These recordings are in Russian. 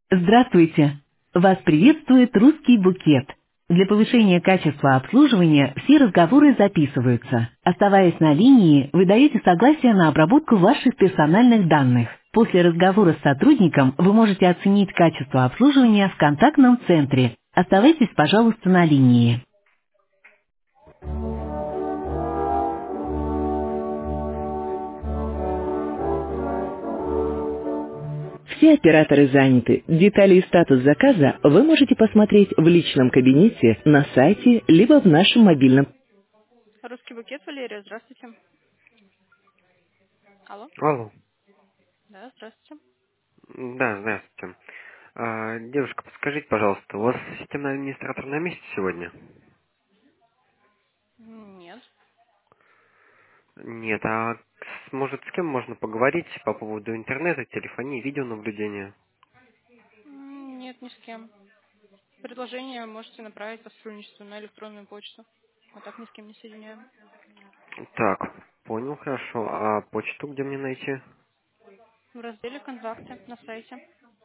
Здравствуйте! Вас приветствует «Русский букет». Для повышения качества обслуживания все разговоры записываются. Оставаясь на линии, вы даете согласие на обработку ваших персональных данных. После разговора с сотрудником вы можете оценить качество обслуживания в контактном центре. Оставайтесь, пожалуйста, на линии. Все операторы заняты. Детали и статус заказа вы можете посмотреть в личном кабинете, на сайте, либо в нашем мобильном. Русский букет, Валерия, здравствуйте. Алло, Алло. да, здравствуйте. Да, здравствуйте. Девушка, подскажите, пожалуйста, у вас системный администратор на месте сегодня? Нет. Нет, может с кем можно поговорить по поводу интернета, телефонии, видеонаблюдения? Нет, ни с кем. Предложение можете направить по сотрудничеству на электронную почту. А так ни с кем не соединяем. Так, понял, хорошо. А почту где мне найти? В разделе «Контакты» на сайте.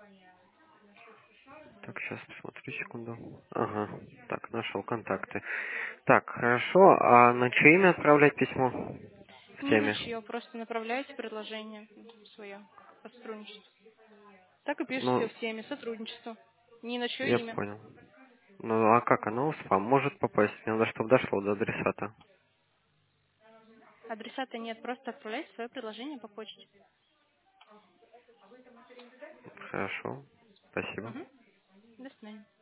Так, сейчас посмотрю, секунду. Ага, так, нашел контакты. Так, хорошо, а на чье имя отправлять письмо в Не на теме? чье, просто направляете предложение свое по сотрудничеству. Так и пишите Ну, в теме «Сотрудничество». Ни на чье я имя. понял. Ну, а как оно в спам может попасть? Мне надо, чтобы дошло до адресата. Адресата нет, просто отправляйте свое предложение по почте. Хорошо. Спасибо. Угу. До свидания.